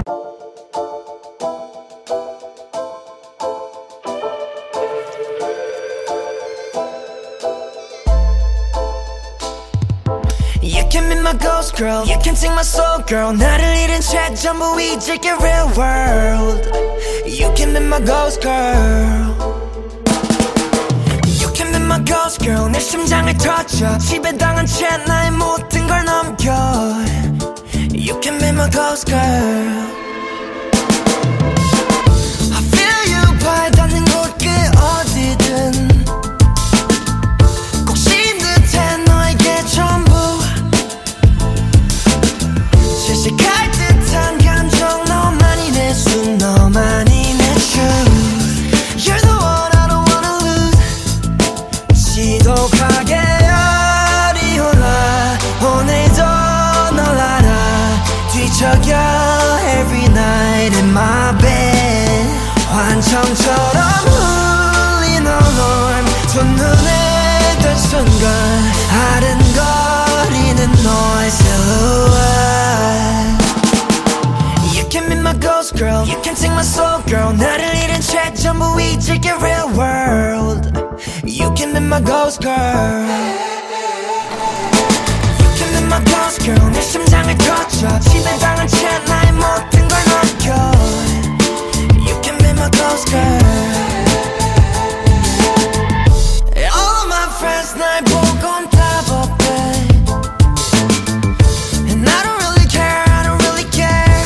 You can be my ghost girl, you can take my soul girl. 나를 잃은 채 전부 잊을게 real world. You can be my ghost girl. You can be my ghost girl. 내 심장을 터쳐 지배당한 채 나의 모든 걸 넘겨. You can be my ghost girl. I feel you 발닿는 곳 그 어디든 꼭 신 듯해 너에게 전부 실시할 듯한 감정 너만이 내 숨 너만이 내 truth. You're the one I don't wanna lose. 지독하게 열이 올라 오늘도 널 알아 뒤척여 every night in my bed. 환청처럼 울린 alarm 첫눈에 든 순간 아른거리는 너의 silhouette. You can be my ghost girl, you can take my soul girl. 나를 잃은 채 전부 잊을게 real world. You can be my ghost girl. You can be my ghost girl. 내 심장을 거쳐 지배당한 채 나의 모든 걸 넘겨. You can be my ghost girl. All of my friends 날 보곤 답 없대. And I don't really care, I don't really care.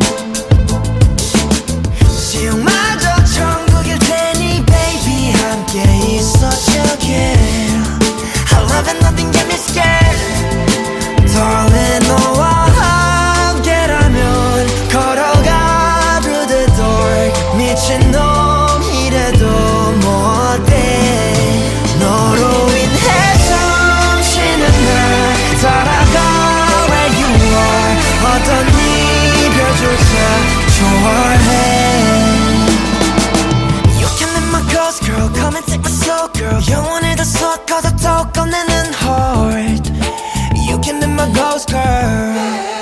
지옥마저 천국일 테니 baby 함께 있어줄게. I love and nothing get me scared. Darling 너와 함께라면 걸어가 through the door. 미친놈이래도 뭐 어때. 너로 인해 숨쉬는 날 따라가 where you are. 어떤 이별조차 좋아해. You can be my ghost girl, come and take my soul girl. 영혼을 다 섞어서 또 꺼내는 heart. You can be my ghost girl.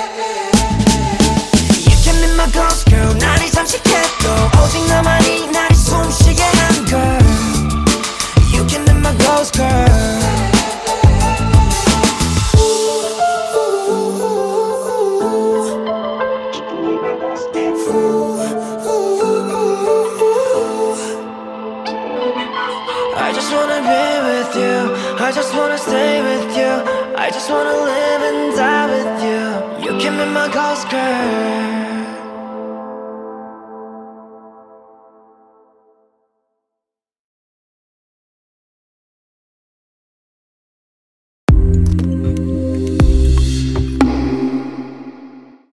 You can be my ghost girl. 나를 잠식해도 오직 너만이 나를 숨쉬게 한 girl. You can be my ghost girl. I just wanna be with you. I just wanna stay with you. I just wanna live and die with you. You can be my ghost girl.